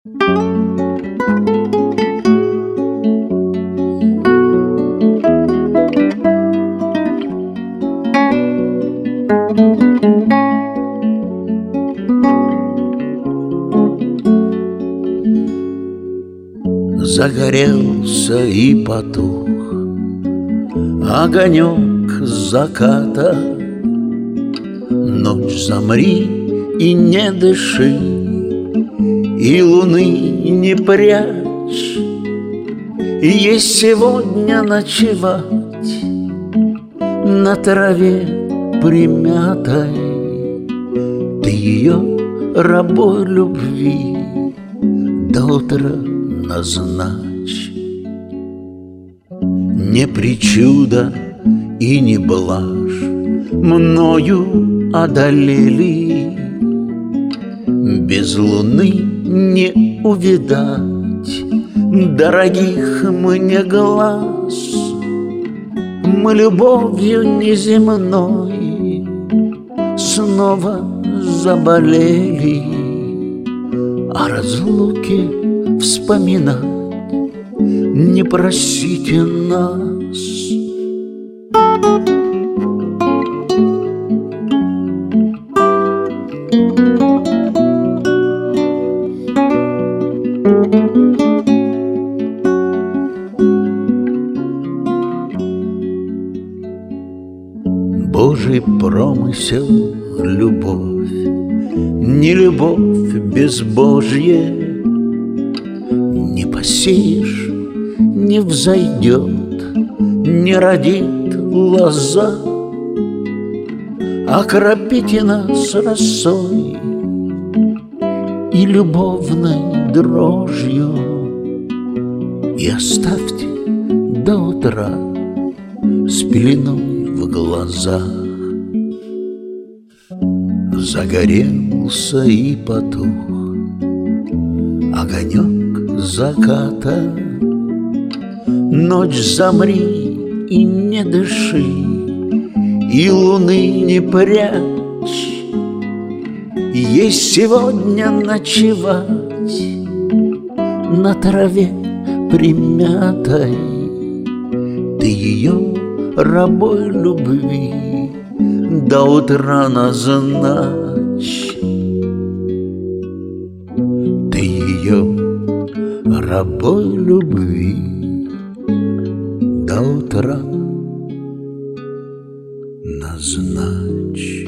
Загорелся и потух огонек заката. Ночь, замри и не дыши, и луны не прячь. И есть сегодня ночевать на траве примятой. Ты ее рабой любви до утра назначь. Не причуда и не блажь мною одолели, без луны не увидать дорогих мне глаз. Мы любовью неземной снова заболели, о разлуке вспоминать не просите нас. Божий промысел — любовь, не любовь безбожье. Не посеешь, не взойдет, не родит лоза. Окропите нас росой и любовной дрожью, и оставьте до утра с пеленой в глазах. Загорелся и потух огонек заката. Ночь, замри и не дыши, и луны не прячь. Есть сегодня ночевать на траве примятой. Ты ее рабой любви до утра назначь. Ты ее рабой любви до утра назначь.